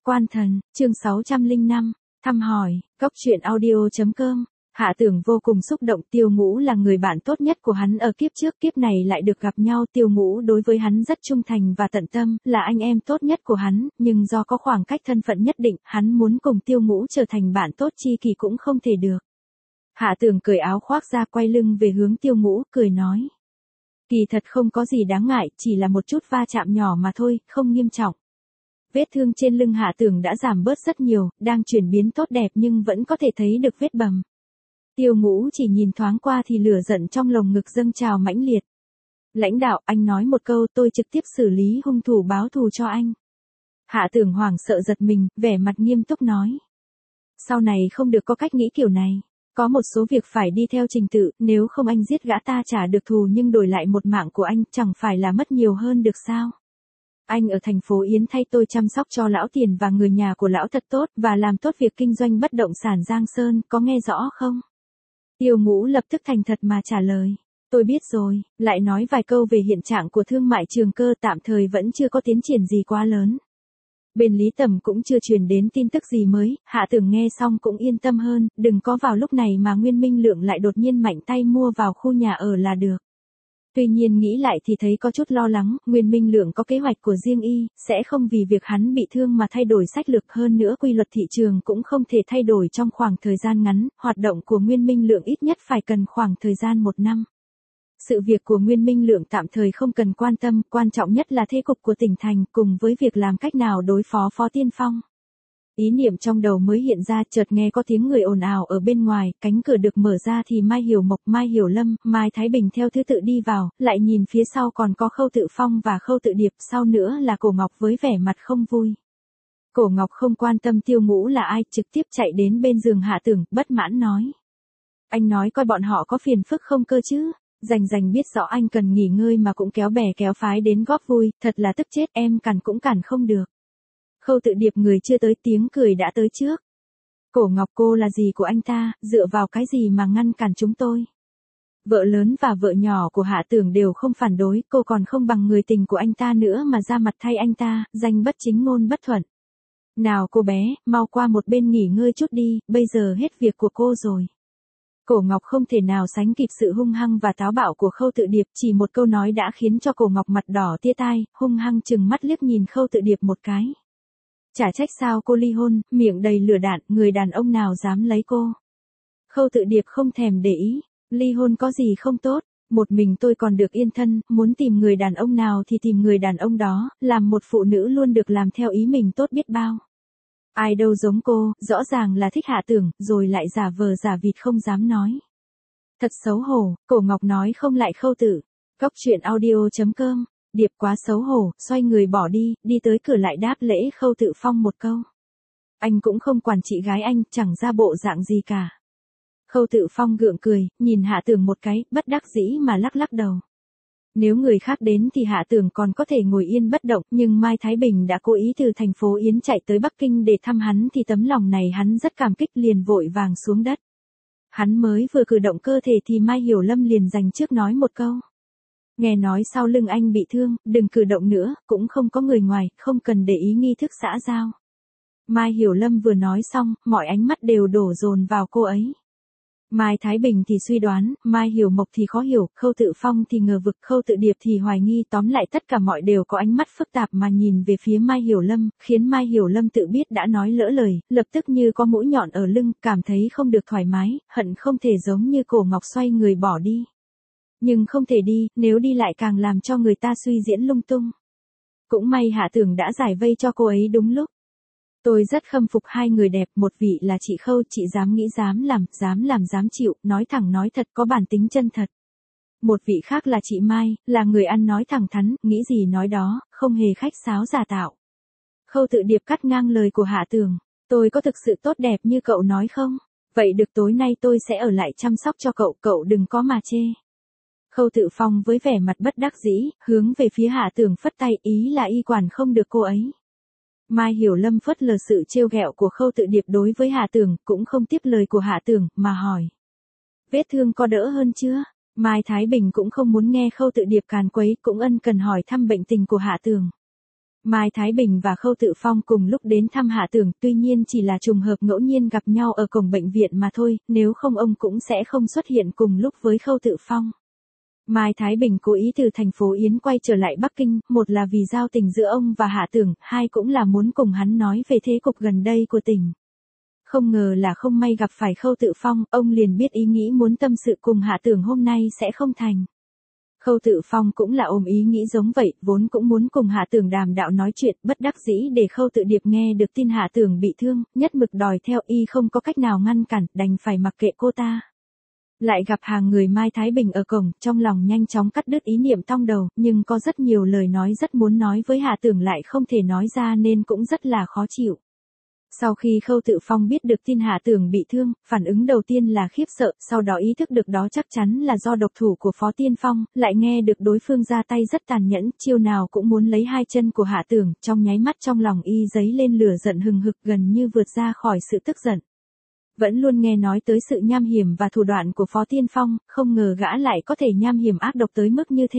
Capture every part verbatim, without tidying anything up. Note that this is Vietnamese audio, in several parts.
Quan thần, chương sáu trăm lẻ năm, thăm hỏi, Cốc truyện audio chấm com. Hạ Tưởng vô cùng xúc động, Tiêu Ngũ là người bạn tốt nhất của hắn ở kiếp trước, kiếp này lại được gặp nhau. Tiêu Ngũ đối với hắn rất trung thành và tận tâm, là anh em tốt nhất của hắn, nhưng do có khoảng cách thân phận nhất định, hắn muốn cùng Tiêu Ngũ trở thành bạn tốt chi kỷ cũng không thể được. Hạ Tưởng cởi áo khoác ra, quay lưng về hướng Tiêu Ngũ, cười nói. Kỳ thật không có gì đáng ngại, chỉ là một chút va chạm nhỏ mà thôi, không nghiêm trọng. Vết thương trên lưng Hạ Tưởng đã giảm bớt rất nhiều, đang chuyển biến tốt đẹp nhưng vẫn có thể thấy được vết bầm. Tiêu Ngũ chỉ nhìn thoáng qua thì lửa giận trong lồng ngực dâng trào mãnh liệt. Lãnh đạo, anh nói một câu, tôi trực tiếp xử lý hung thủ báo thù cho anh. Hạ Tưởng hoảng sợ giật mình, vẻ mặt nghiêm túc nói. Sau này không được có cách nghĩ kiểu này. Có một số việc phải đi theo trình tự, nếu không anh giết gã ta trả được thù nhưng đổi lại một mạng của anh, chẳng phải là mất nhiều hơn được sao? Anh ở thành phố Yến thay tôi chăm sóc cho lão Tiền và người nhà của lão thật tốt, và làm tốt việc kinh doanh bất động sản Giang Sơn, có nghe rõ không? Tiêu Ngũ lập tức thành thật mà trả lời. Tôi biết rồi, lại nói vài câu về hiện trạng của thương mại Trường Cơ, tạm thời vẫn chưa có tiến triển gì quá lớn. Bên Lý Tầm cũng chưa truyền đến tin tức gì mới, Hạ Tưởng nghe xong cũng yên tâm hơn, đừng có vào lúc này mà Nguyên Minh Lượng lại đột nhiên mạnh tay mua vào khu nhà ở là được. Tuy nhiên nghĩ lại thì thấy có chút lo lắng, Nguyên Minh Lượng có kế hoạch của riêng y, sẽ không vì việc hắn bị thương mà thay đổi sách lược, hơn nữa quy luật thị trường cũng không thể thay đổi trong khoảng thời gian ngắn, hoạt động của Nguyên Minh Lượng ít nhất phải cần khoảng thời gian một năm. Sự việc của Nguyên Minh Lượng tạm thời không cần quan tâm, quan trọng nhất là thế cục của tỉnh thành cùng với việc làm cách nào đối phó Phó Tiên Phong. Ý niệm trong đầu mới hiện ra, chợt nghe có tiếng người ồn ào ở bên ngoài, cánh cửa được mở ra thì Mai Hiểu Mộc, Mai Hiểu Lâm, Mai Thái Bình theo thứ tự đi vào, lại nhìn phía sau còn có Khâu Tự Phong và Khâu Tự Điệp, sau nữa là Cổ Ngọc với vẻ mặt không vui. Cổ Ngọc không quan tâm Tiêu Ngũ là ai, trực tiếp chạy đến bên giường Hạ Tưởng, bất mãn nói. Anh nói coi bọn họ có phiền phức không cơ chứ? Rành rành biết rõ anh cần nghỉ ngơi mà cũng kéo bè kéo phái đến góp vui, thật là tức chết, em cản cũng cản không được. Khâu Tự Điệp người chưa tới, tiếng cười đã tới trước. Cổ Ngọc, cô là gì của anh ta, dựa vào cái gì mà ngăn cản chúng tôi? Vợ lớn và vợ nhỏ của Hạ Tưởng đều không phản đối, cô còn không bằng người tình của anh ta nữa mà ra mặt thay anh ta, danh bất chính ngôn bất thuận. Nào cô bé, mau qua một bên nghỉ ngơi chút đi, bây giờ hết việc của cô rồi. Cổ Ngọc không thể nào sánh kịp sự hung hăng và táo bạo của Khâu Tự Điệp, chỉ một câu nói đã khiến cho Cổ Ngọc mặt đỏ tia tai, hung hăng trừng mắt liếc nhìn Khâu Tự Điệp một cái. Chả trách sao cô ly hôn, miệng đầy lửa đạn, người đàn ông nào dám lấy cô. Khâu Tự Điệp không thèm để ý, ly hôn có gì không tốt, một mình tôi còn được yên thân, muốn tìm người đàn ông nào thì tìm người đàn ông đó, làm một phụ nữ luôn được làm theo ý mình tốt biết bao. Ai đâu giống cô, rõ ràng là thích Hạ Tưởng, rồi lại giả vờ giả vịt không dám nói. Thật xấu hổ, Cổ Ngọc nói không lại Khâu Tự. Cốc truyện audio chấm com. Điệp quá xấu hổ, xoay người bỏ đi, đi tới cửa lại đáp lễ Khâu Tự Phong một câu. Anh cũng không quản chị gái anh, chẳng ra bộ dạng gì cả. Khâu Tự Phong gượng cười, nhìn Hạ Tưởng một cái, bất đắc dĩ mà lắc lắc đầu. Nếu người khác đến thì Hạ Tưởng còn có thể ngồi yên bất động, nhưng Mai Thái Bình đã cố ý từ thành phố Yến chạy tới Bắc Kinh để thăm hắn thì tấm lòng này hắn rất cảm kích, liền vội vàng xuống đất. Hắn mới vừa cử động cơ thể thì Mai Hiểu Lâm liền giành trước nói một câu. Nghe nói sau lưng anh bị thương, đừng cử động nữa, cũng không có người ngoài, không cần để ý nghi thức xã giao. Mai Hiểu Lâm vừa nói xong, mọi ánh mắt đều đổ dồn vào cô ấy. Mai Thái Bình thì suy đoán, Mai Hiểu Mộc thì khó hiểu, Khâu Tự Phong thì ngờ vực, Khâu Tự Điệp thì hoài nghi, tóm lại tất cả mọi đều có ánh mắt phức tạp mà nhìn về phía Mai Hiểu Lâm, khiến Mai Hiểu Lâm tự biết đã nói lỡ lời, lập tức như có mũi nhọn ở lưng, cảm thấy không được thoải mái, hận không thể giống như Cổ Ngọc xoay người bỏ đi. Nhưng không thể đi, nếu đi lại càng làm cho người ta suy diễn lung tung. Cũng may Hạ Tưởng đã giải vây cho cô ấy đúng lúc. Tôi rất khâm phục hai người đẹp, một vị là chị Khâu, chị dám nghĩ dám làm, dám làm dám chịu, nói thẳng nói thật, có bản tính chân thật. Một vị khác là chị Mai, là người ăn nói thẳng thắn, nghĩ gì nói đó, không hề khách sáo giả tạo. Khâu Tự Điệp cắt ngang lời của Hạ Tưởng, tôi có thực sự tốt đẹp như cậu nói không? Vậy được, tối nay tôi sẽ ở lại chăm sóc cho cậu, cậu đừng có mà chê. Khâu Tự Phong với vẻ mặt bất đắc dĩ, hướng về phía Hạ Tưởng phất tay, ý là y quản không được cô ấy. Mai Hiểu Lâm phớt lờ sự trêu ghẹo của Khâu Tự Điệp đối với Hạ Tưởng, cũng không tiếp lời của Hạ Tưởng, mà hỏi. Vết thương có đỡ hơn chưa? Mai Thái Bình cũng không muốn nghe Khâu Tự Điệp càn quấy, cũng ân cần hỏi thăm bệnh tình của Hạ Tưởng. Mai Thái Bình và Khâu Tự Phong cùng lúc đến thăm Hạ Tưởng, tuy nhiên chỉ là trùng hợp ngẫu nhiên gặp nhau ở cổng bệnh viện mà thôi, nếu không ông cũng sẽ không xuất hiện cùng lúc với Khâu Tự Phong. Mai Thái Bình cố ý từ thành phố Yến quay trở lại Bắc Kinh, một là vì giao tình giữa ông và Hạ Tưởng, hai cũng là muốn cùng hắn nói về thế cục gần đây của tỉnh. Không ngờ là không may gặp phải Khâu Tự Phong, ông liền biết ý nghĩ muốn tâm sự cùng Hạ Tưởng hôm nay sẽ không thành. Khâu Tự Phong cũng là ôm ý nghĩ giống vậy, vốn cũng muốn cùng Hạ Tưởng đàm đạo nói chuyện, bất đắc dĩ để Khâu Tự Điệp nghe được tin Hạ Tưởng bị thương, nhất mực đòi theo y không có cách nào ngăn cản, đành phải mặc kệ cô ta. Lại gặp hàng người Mai Thái Bình ở cổng, trong lòng nhanh chóng cắt đứt ý niệm tong đầu, nhưng có rất nhiều lời nói rất muốn nói với Hạ Tưởng lại không thể nói ra nên cũng rất là khó chịu. Sau khi Khâu Tự Phong biết được tin Hạ Tưởng bị thương, phản ứng đầu tiên là khiếp sợ, sau đó ý thức được đó chắc chắn là do độc thủ của Phó Tiên Phong, lại nghe được đối phương ra tay rất tàn nhẫn, chiêu nào cũng muốn lấy hai chân của Hạ Tưởng, trong nháy mắt trong lòng y dấy lên lửa giận hừng hực gần như vượt ra khỏi sự tức giận. Vẫn luôn nghe nói tới sự nham hiểm và thủ đoạn của Phó Tiên Phong, không ngờ gã lại có thể nham hiểm ác độc tới mức như thế.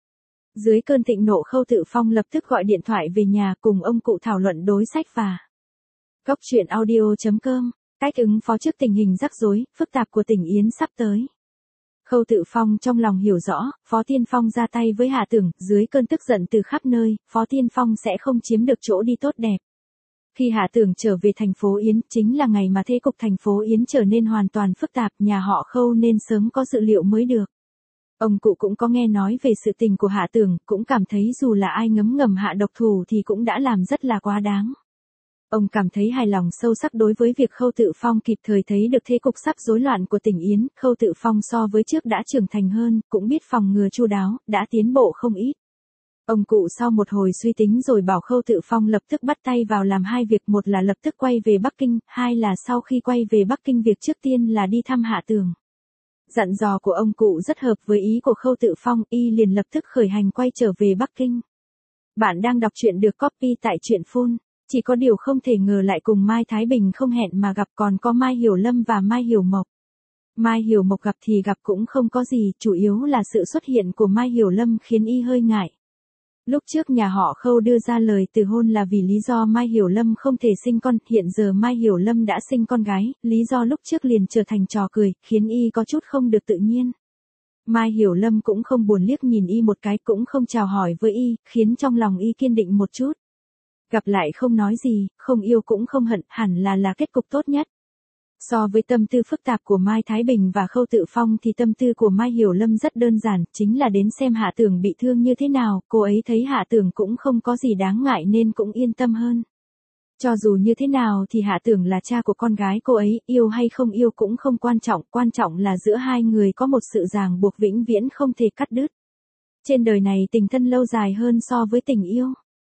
Dưới cơn thịnh nộ Khâu Tự Phong lập tức gọi điện thoại về nhà cùng ông cụ thảo luận đối sách và Góc truyện audio chấm com, cách ứng phó trước tình hình rắc rối, phức tạp của tỉnh Yến sắp tới. Khâu Tự Phong trong lòng hiểu rõ, Phó Tiên Phong ra tay với Hạ Tưởng, dưới cơn tức giận từ khắp nơi, Phó Tiên Phong sẽ không chiếm được chỗ đi tốt đẹp. Khi Hạ Tưởng trở về thành phố Yến, chính là ngày mà thế cục thành phố Yến trở nên hoàn toàn phức tạp, nhà họ Khâu nên sớm có dự liệu mới được. Ông cụ cũng có nghe nói về sự tình của Hạ Tưởng, cũng cảm thấy dù là ai ngấm ngầm hạ độc thủ thì cũng đã làm rất là quá đáng. Ông cảm thấy hài lòng sâu sắc đối với việc Khâu Tự Phong kịp thời thấy được thế cục sắp rối loạn của tỉnh Yến, Khâu Tự Phong so với trước đã trưởng thành hơn, cũng biết phòng ngừa chu đáo, đã tiến bộ không ít. Ông cụ sau một hồi suy tính rồi bảo Khâu Tự Phong lập tức bắt tay vào làm hai việc, một là lập tức quay về Bắc Kinh, hai là sau khi quay về Bắc Kinh việc trước tiên là đi thăm Hạ Tưởng. Dặn dò của ông cụ rất hợp với ý của Khâu Tự Phong, y liền lập tức khởi hành quay trở về Bắc Kinh. Bạn đang đọc truyện được copy tại truyện Full. Chỉ có điều không thể ngờ lại cùng Mai Thái Bình không hẹn mà gặp, còn có Mai Hiểu Lâm và Mai Hiểu Mộc. Mai Hiểu Mộc gặp thì gặp cũng không có gì, chủ yếu là sự xuất hiện của Mai Hiểu Lâm khiến y hơi ngại. Lúc trước nhà họ Khâu đưa ra lời từ hôn là vì lý do Mai Hiểu Lâm không thể sinh con, hiện giờ Mai Hiểu Lâm đã sinh con gái, lý do lúc trước liền trở thành trò cười, khiến y có chút không được tự nhiên. Mai Hiểu Lâm cũng không buồn liếc nhìn y một cái, cũng không chào hỏi với y, khiến trong lòng y kiên định một chút. Gặp lại không nói gì, không yêu cũng không hận, hẳn là là kết cục tốt nhất. So với tâm tư phức tạp của Mai Thái Bình và Khâu Tự Phong thì tâm tư của Mai Hiểu Lâm rất đơn giản, chính là đến xem Hạ Tưởng bị thương như thế nào, cô ấy thấy Hạ Tưởng cũng không có gì đáng ngại nên cũng yên tâm hơn. Cho dù như thế nào thì Hạ Tưởng là cha của con gái cô ấy, yêu hay không yêu cũng không quan trọng, quan trọng là giữa hai người có một sự ràng buộc vĩnh viễn không thể cắt đứt. Trên đời này tình thân lâu dài hơn so với tình yêu.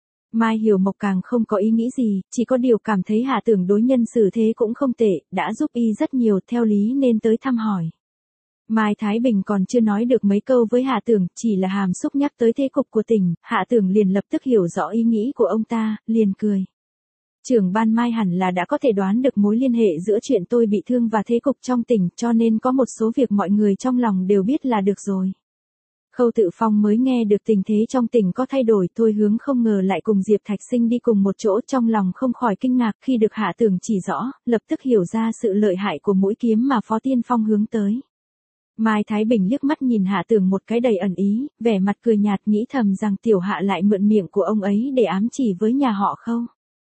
Mai Hiểu Mộc càng không có ý nghĩ gì, chỉ có điều cảm thấy Hạ Tưởng đối nhân xử thế cũng không tệ, đã giúp y rất nhiều, theo lý nên tới thăm hỏi. Mai Thái Bình còn chưa nói được mấy câu với Hạ Tưởng, chỉ là hàm xúc nhắc tới thế cục của tỉnh, Hạ Tưởng liền lập tức hiểu rõ ý nghĩ của ông ta, liền cười. Trưởng ban Mai hẳn là đã có thể đoán được mối liên hệ giữa chuyện tôi bị thương và thế cục trong tỉnh, cho nên có một số việc mọi người trong lòng đều biết là được rồi. Khâu Tự Phong mới nghe được tình thế trong tỉnh có thay đổi, Thôi Hướng không ngờ lại cùng Diệp Thạch Sinh đi cùng một chỗ, trong lòng không khỏi kinh ngạc khi được Hạ Tưởng chỉ rõ, lập tức hiểu ra sự lợi hại của mũi kiếm mà Phó Tiên Phong hướng tới. Mai Thái Bình liếc mắt nhìn Hạ Tưởng một cái đầy ẩn ý, vẻ mặt cười nhạt, nghĩ thầm rằng Tiểu Hạ lại mượn miệng của ông ấy để ám chỉ với nhà họ Khâu.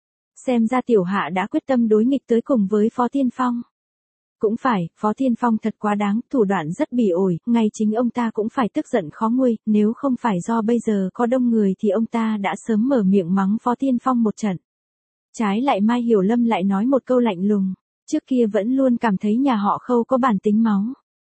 Xem ra Tiểu Hạ đã quyết tâm đối nghịch tới cùng với Phó Tiên Phong. Cũng phải, Phó Tiên Phong thật quá đáng, thủ đoạn rất bỉ ổi, ngay chính ông ta cũng phải tức giận khó nguôi, nếu không phải do bây giờ có đông người thì ông ta đã sớm mở miệng mắng Phó Tiên Phong một trận. Trái lại Mai Hiểu Lâm lại nói một câu lạnh lùng, trước kia vẫn luôn cảm thấy nhà họ Khâu có bản tính máu.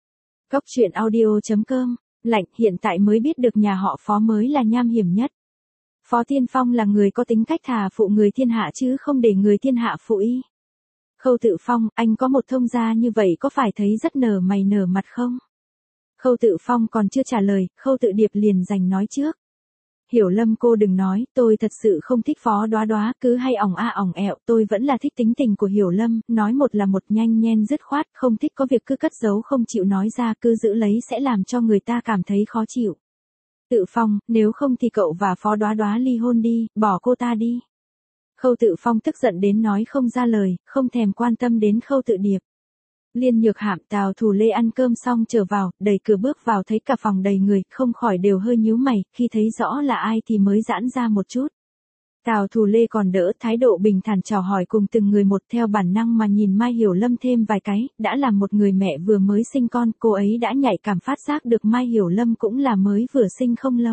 Góc truyện audio chấm com, lạnh, hiện tại mới biết được nhà họ Phó mới là nham hiểm nhất. Phó Tiên Phong là người có tính cách thà phụ người thiên hạ chứ không để người thiên hạ phụ y. Khâu Tự Phong, anh có một thông gia như vậy có phải thấy rất nở mày nở mặt không? Khâu Tự Phong còn chưa trả lời, Khâu Tự Điệp liền giành nói trước. Hiểu Lâm cô đừng nói, tôi thật sự không thích Phó Đoá Đoá, cứ hay ỏng a ỏng ẹo, tôi vẫn là thích tính tình của Hiểu Lâm, nói một là một, nhanh nhen dứt khoát, không thích có việc cứ cất giấu không chịu nói ra, cứ giữ lấy sẽ làm cho người ta cảm thấy khó chịu. Tự Phong, nếu không thì cậu và Phó Đoá Đoá ly hôn đi, bỏ cô ta đi. Khâu Tự Phong tức giận đến nói không ra lời, không thèm quan tâm đến Khâu Tự Điệp. Liên Nhược Hạm, Tào Thù Lê ăn cơm xong trở vào, đẩy cửa bước vào thấy cả phòng đầy người, không khỏi đều hơi nhíu mày, khi thấy rõ là ai thì mới giãn ra một chút. Tào Thù Lê còn đỡ, thái độ bình thản chào hỏi cùng từng người một, theo bản năng mà nhìn Mai Hiểu Lâm thêm vài cái, đã là một người mẹ vừa mới sinh con, cô ấy đã nhạy cảm phát giác được Mai Hiểu Lâm cũng là mới vừa sinh không lâu.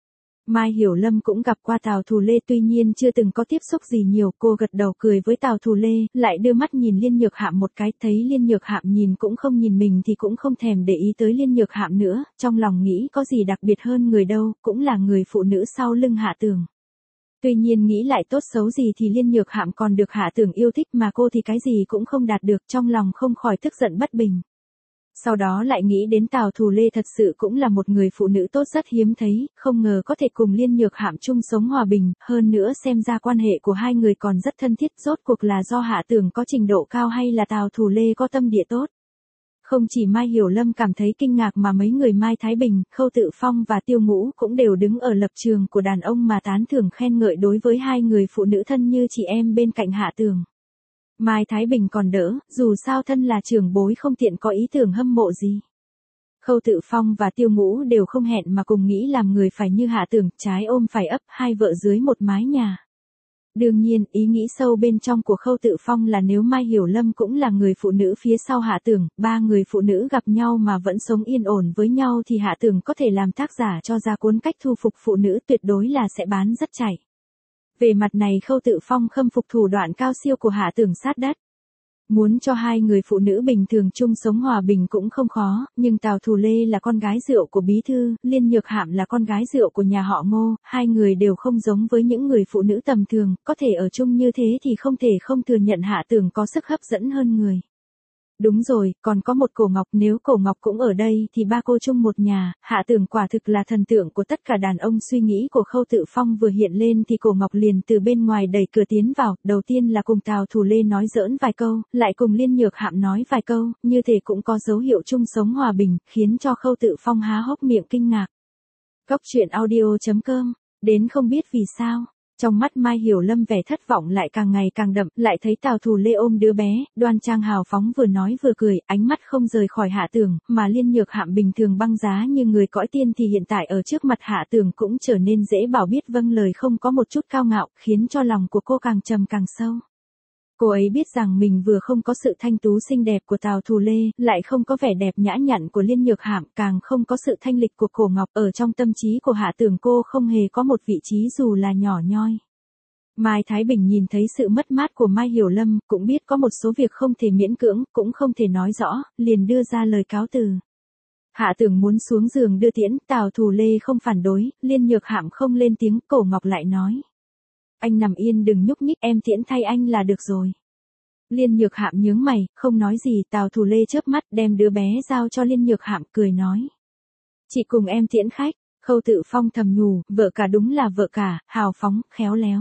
Mai Hiểu Lâm cũng gặp qua Tào Thù Lê, tuy nhiên chưa từng có tiếp xúc gì nhiều, cô gật đầu cười với Tào Thù Lê, lại đưa mắt nhìn Liên Nhược Hạm một cái, thấy Liên Nhược Hạm nhìn cũng không nhìn mình thì cũng không thèm để ý tới Liên Nhược Hạm nữa, trong lòng nghĩ có gì đặc biệt hơn người đâu, cũng là người phụ nữ sau lưng Hạ Tường. Tuy nhiên nghĩ lại tốt xấu gì thì Liên Nhược Hạm còn được Hạ Tường yêu thích mà cô thì cái gì cũng không đạt được, trong lòng không khỏi tức giận bất bình. Sau đó lại nghĩ đến Tào Thù Lê thật sự cũng là một người phụ nữ tốt rất hiếm thấy, không ngờ có thể cùng Liên Nhược Hạm chung sống hòa bình, hơn nữa xem ra quan hệ của hai người còn rất thân thiết, rốt cuộc là do Hạ Tường có trình độ cao hay là Tào Thù Lê có tâm địa tốt. Không chỉ Mai Hiểu Lâm cảm thấy kinh ngạc mà mấy người Mai Thái Bình, Khâu Tự Phong và Tiêu Ngũ cũng đều đứng ở lập trường của đàn ông mà tán thưởng khen ngợi đối với hai người phụ nữ thân như chị em bên cạnh Hạ Tường. Mai Thái Bình còn đỡ, dù sao thân là trưởng bối không tiện có ý tưởng hâm mộ gì. Khâu Tự Phong và Tiêu Ngũ đều không hẹn mà cùng nghĩ làm người phải như Hạ Tường, trái ôm phải ấp, hai vợ dưới một mái nhà. Đương nhiên, ý nghĩ sâu bên trong của Khâu Tự Phong là nếu Mai Hiểu Lâm cũng là người phụ nữ phía sau Hạ Tường, ba người phụ nữ gặp nhau mà vẫn sống yên ổn với nhau thì Hạ Tường có thể làm tác giả cho ra cuốn Cách thu phục phụ nữ, tuyệt đối là sẽ bán rất chạy. Về mặt này Khâu Tự Phong khâm phục thủ đoạn cao siêu của Hạ Tường sát đất. Muốn cho hai người phụ nữ bình thường chung sống hòa bình cũng không khó, nhưng Tào Thù Lê là con gái rượu của bí thư, Liên Nhược Hạm là con gái rượu của nhà họ Ngô, hai người đều không giống với những người phụ nữ tầm thường, có thể ở chung như thế thì không thể không thừa nhận Hạ Tường có sức hấp dẫn hơn người. Đúng rồi, còn có một Cổ Ngọc, nếu Cổ Ngọc cũng ở đây thì ba cô chung một nhà, Hạ Tường quả thực là thần tượng của tất cả đàn ông. Suy nghĩ của Khâu Tự Phong vừa hiện lên thì Cổ Ngọc liền từ bên ngoài đẩy cửa tiến vào, đầu tiên là cùng Tào Thù Lê nói giỡn vài câu, lại cùng Liên Nhược Hạm nói vài câu, như thể cũng có dấu hiệu chung sống hòa bình, khiến cho Khâu Tự Phong há hốc miệng kinh ngạc. Cốc truyện audio chấm com, đến không biết vì sao. Trong mắt Mai Hiểu Lâm vẻ thất vọng lại càng ngày càng đậm, lại thấy Tào Thù Lê ôm đứa bé, đoan trang hào phóng vừa nói vừa cười, ánh mắt không rời khỏi Hạ Tường, mà Liên Nhược Hạm bình thường băng giá như người cõi tiên thì hiện tại ở trước mặt Hạ Tường cũng trở nên dễ bảo biết vâng lời, không có một chút cao ngạo, khiến cho lòng của cô càng trầm càng sâu. Cô ấy biết rằng mình vừa không có sự thanh tú xinh đẹp của Tào Thù Lê, lại không có vẻ đẹp nhã nhặn của Liên Nhược Hạm, càng không có sự thanh lịch của Cổ Ngọc, ở trong tâm trí của Hạ Tường cô không hề có một vị trí dù là nhỏ nhoi. Mai Thái Bình nhìn thấy sự mất mát của Mai Hiểu Lâm, cũng biết có một số việc không thể miễn cưỡng, cũng không thể nói rõ, liền đưa ra lời cáo từ. Hạ Tường muốn xuống giường đưa tiễn, Tào Thù Lê không phản đối, Liên Nhược Hạm không lên tiếng, Cổ Ngọc lại nói. Anh nằm yên đừng nhúc nhích, em tiễn thay anh là được rồi. Liên Nhược Hạm nhướng mày, không nói gì, Tào Thù Lê chớp mắt đem đứa bé giao cho Liên Nhược Hạm, cười nói. Chị cùng em tiễn khách. Khâu Tự Phong thầm nhủ, vợ cả đúng là vợ cả, hào phóng, khéo léo.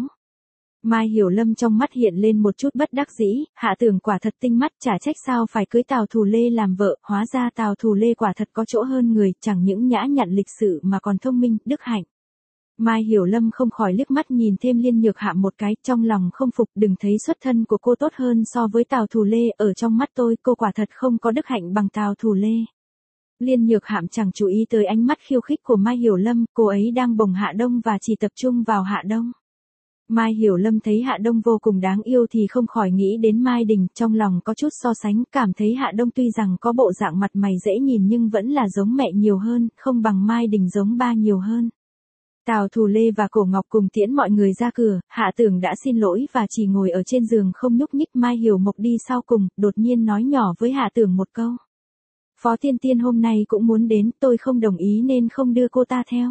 Mai Hiểu Lâm trong mắt hiện lên một chút bất đắc dĩ, Hạ Tường quả thật tinh mắt, chả trách sao phải cưới Tào Thù Lê làm vợ, hóa ra Tào Thù Lê quả thật có chỗ hơn người, chẳng những nhã nhặn lịch sự mà còn thông minh, đức hạnh. Mai Hiểu Lâm không khỏi liếc mắt nhìn thêm Liên Nhược Hạm một cái, trong lòng không phục, đừng thấy xuất thân của cô tốt hơn so với Tào Thù Lê, ở trong mắt tôi cô quả thật không có đức hạnh bằng Tào Thù Lê. Liên Nhược Hạm chẳng chú ý tới ánh mắt khiêu khích của Mai Hiểu Lâm, cô ấy đang bồng Hạ Đông và chỉ tập trung vào Hạ Đông. Mai Hiểu Lâm thấy Hạ Đông vô cùng đáng yêu thì không khỏi nghĩ đến Mai Đình, trong lòng có chút so sánh, cảm thấy Hạ Đông tuy rằng có bộ dạng mặt mày dễ nhìn nhưng vẫn là giống mẹ nhiều hơn, không bằng Mai Đình giống ba nhiều hơn. Tào Thù Lê và Cổ Ngọc cùng tiễn mọi người ra cửa, Hạ Tường đã xin lỗi và chỉ ngồi ở trên giường không nhúc nhích. Mai Hiểu Mộc đi sau cùng, đột nhiên nói nhỏ với Hạ Tường một câu. Phó Tiên Tiên hôm nay cũng muốn đến, tôi không đồng ý nên không đưa cô ta theo.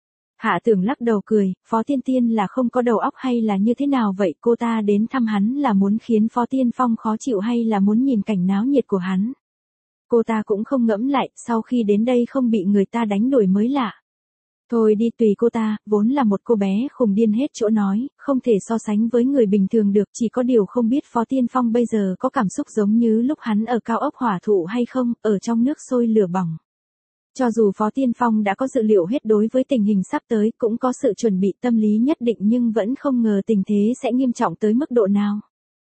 Hạ Tường lắc đầu cười, Phó Tiên Tiên là không có đầu óc hay là như thế nào vậy, cô ta đến thăm hắn là muốn khiến Phó Tiên Phong khó chịu hay là muốn nhìn cảnh náo nhiệt của hắn. Cô ta cũng không ngẫm lại, sau khi đến đây không bị người ta đánh đuổi mới lạ. Thôi đi tùy cô ta, vốn là một cô bé khùng điên hết chỗ nói, không thể so sánh với người bình thường được, chỉ có điều không biết Phó Tiên Phong bây giờ có cảm xúc giống như lúc hắn ở cao ốc hỏa thụ hay không, ở trong nước sôi lửa bỏng. Cho dù Phó Tiên Phong đã có dự liệu hết đối với tình hình sắp tới, cũng có sự chuẩn bị tâm lý nhất định nhưng vẫn không ngờ tình thế sẽ nghiêm trọng tới mức độ nào.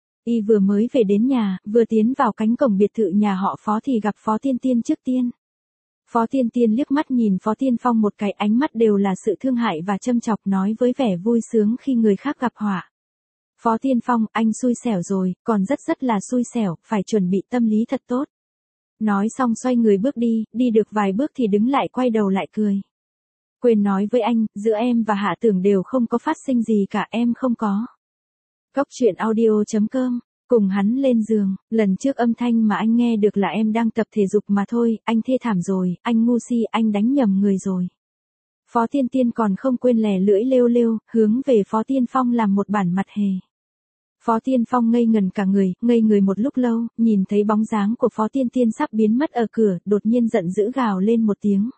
Y vừa mới về đến nhà, vừa tiến vào cánh cổng biệt thự nhà họ Phó thì gặp Phó Tiên Tiên trước tiên. Phó Tiên Tiên liếc mắt nhìn Phó Tiên Phong một cái, ánh mắt đều là sự thương hại và châm chọc, nói với vẻ vui sướng khi người khác gặp họa. Phó Tiên Phong, anh xui xẻo rồi, còn rất rất là xui xẻo, phải chuẩn bị tâm lý thật tốt. Nói xong xoay người bước đi, đi được vài bước thì đứng lại quay đầu lại cười. Quên nói với anh, giữa em và Hạ Tưởng đều không có phát sinh gì cả, em không có. Cốc truyện audio chấm com, cùng hắn lên giường, lần trước âm thanh mà anh nghe được là em đang tập thể dục mà thôi, anh thê thảm rồi, anh ngu si, anh đánh nhầm người rồi. Phó Tiên Tiên còn không quên lè lưỡi lêu lêu, hướng về Phó Tiên Phong làm một bản mặt hề. Phó Tiên Phong ngây ngần cả người, ngây người một lúc lâu, nhìn thấy bóng dáng của Phó Tiên Tiên sắp biến mất ở cửa, đột nhiên giận dữ gào lên một tiếng.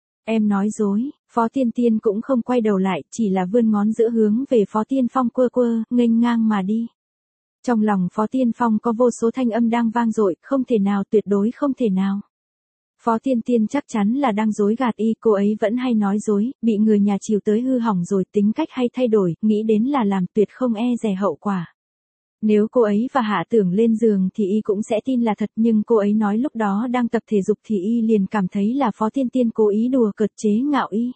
Em nói dối, Phó Tiên Tiên cũng không quay đầu lại, chỉ là vươn ngón giữa hướng về Phó Tiên Phong quơ quơ, nghênh ngang mà đi. Trong lòng Phó Tiên Phong có vô số thanh âm đang vang dội, không thể nào, tuyệt đối không thể nào. Phó Tiên Tiên chắc chắn là đang dối gạt y, cô ấy vẫn hay nói dối, bị người nhà chiều tới hư hỏng rồi, tính cách hay thay đổi, nghĩ đến là làm, tuyệt không e dè hậu quả. Nếu cô ấy và Hạ Tưởng lên giường thì y cũng sẽ tin là thật, nhưng cô ấy nói lúc đó đang tập thể dục thì y liền cảm thấy là Phó Tiên Tiên cố ý đùa cợt chế ngạo y.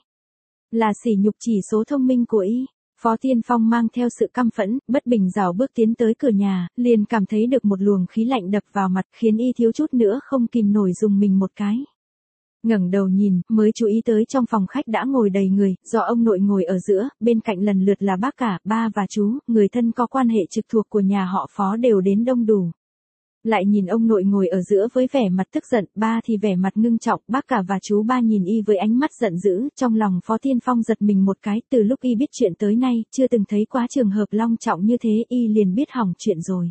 Là sỉ nhục chỉ số thông minh của y. Phó Tiên Phong mang theo sự căm phẫn, bất bình rảo bước tiến tới cửa nhà, liền cảm thấy được một luồng khí lạnh đập vào mặt, khiến y thiếu chút nữa không kìm nổi dùng mình một cái. Ngẩng đầu nhìn, mới chú ý tới trong phòng khách đã ngồi đầy người, do ông nội ngồi ở giữa, bên cạnh lần lượt là bác cả, ba và chú, người thân có quan hệ trực thuộc của nhà họ Phó đều đến đông đủ. Lại nhìn ông nội ngồi ở giữa với vẻ mặt tức giận, ba thì vẻ mặt ngưng trọng, bác cả và chú ba nhìn y với ánh mắt giận dữ, trong lòng Phó Tiên Phong giật mình một cái, từ lúc y biết chuyện tới nay, chưa từng thấy quá trường hợp long trọng như thế, y liền biết hỏng chuyện rồi.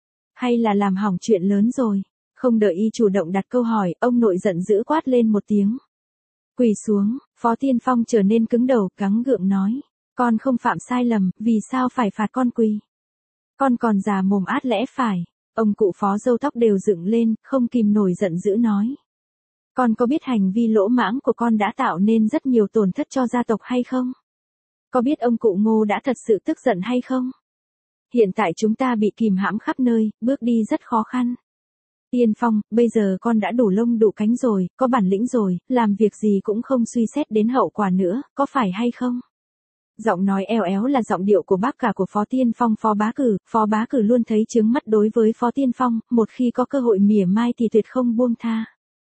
Hay là làm hỏng chuyện lớn rồi. Không đợi y chủ động đặt câu hỏi, ông nội giận dữ quát lên một tiếng. Quỳ xuống, Phó Tiên Phong trở nên cứng đầu, gắng gượng nói. Con không phạm sai lầm, vì sao phải phạt con quỳ? Con còn già mồm át lẽ phải. Ông cụ Phó râu tóc đều dựng lên, không kìm nổi giận dữ nói. Con có biết hành vi lỗ mãng của con đã tạo nên rất nhiều tổn thất cho gia tộc hay không? Có biết ông cụ Ngô đã thật sự tức giận hay không? Hiện tại chúng ta bị kìm hãm khắp nơi, bước đi rất khó khăn. Tiên Phong, bây giờ con đã đủ lông đủ cánh rồi, có bản lĩnh rồi, làm việc gì cũng không suy xét đến hậu quả nữa, có phải hay không? Giọng nói eo éo là giọng điệu của bác cả của Phó Tiên Phong. Phó Bá Cử, Phó Bá Cử luôn thấy chướng mắt đối với Phó Tiên Phong, một khi có cơ hội mỉa mai thì tuyệt không buông tha.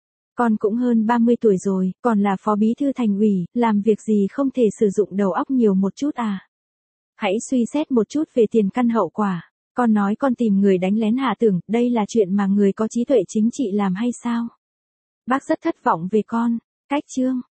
Con cũng hơn ba mươi tuổi rồi, còn là Phó Bí Thư Thành ủy, làm việc gì không thể sử dụng đầu óc nhiều một chút à? Hãy suy xét một chút về tiền căn hậu quả. Con nói con tìm người đánh lén Hạ Tưởng, đây là chuyện mà người có trí tuệ chính trị làm hay sao? Bác rất thất vọng về con. Cách chương.